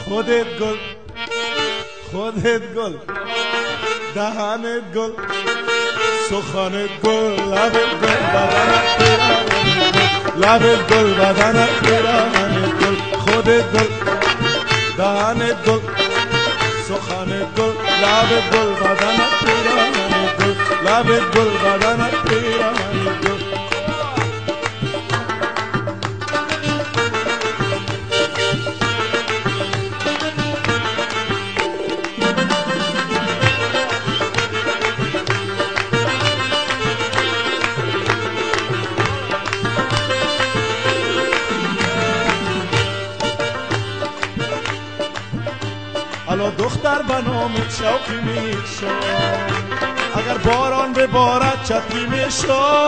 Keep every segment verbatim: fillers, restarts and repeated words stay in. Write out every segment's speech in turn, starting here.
خودت گل خودت گل دهنت گل سخنت گل لبت گل بدنت پیراهنت گل لبت گل بدنت پیراهنت گل خودت گل دهنت گل سخنت گل لبت گل بدنت پیراهنت گل لبت گل بدنت پیراهنت گل حالا دختر به نامت شوقی میشد اگر باران ببارد چتری میشد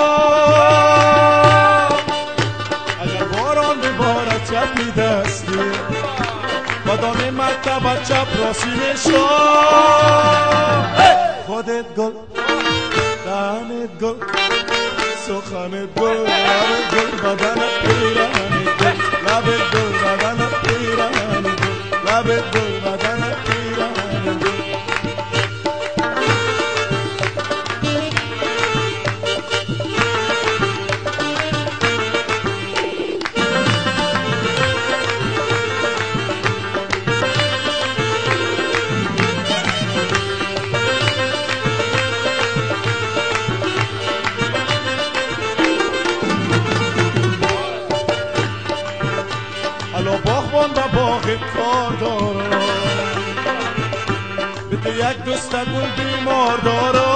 اگر باران ببارد چتری دستی بدان مکتب چپ راسی میشد خودت گل دهنت گل سخنت گل لبت گل بدنت پیراهنت گل لبت گل بدنت پیراهنت گل لبت گل بدنت پیراهنت گل حالا باغبان و باغ کار دارم بده یک دسته گل بیمار دارم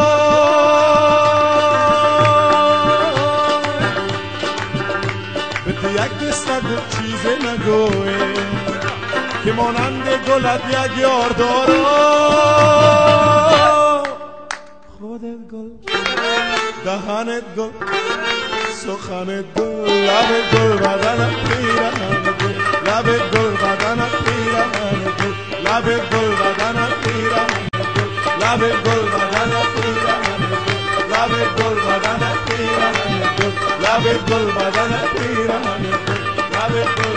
بده یک دسته گل چیزی نگوه که مانند گلت یک یار دارم خودت گل دهنت گل سخنت گل لبت گل بدنت پیراهنت گل لبت گل بدنت پیراهنت گل لبت گل بدنت پیراهنت گل لبت گل بدنت پیراهنت گل لبت گل بدنت پیراهنت گل لبت گل بدنت پیراهنت گل لبت گل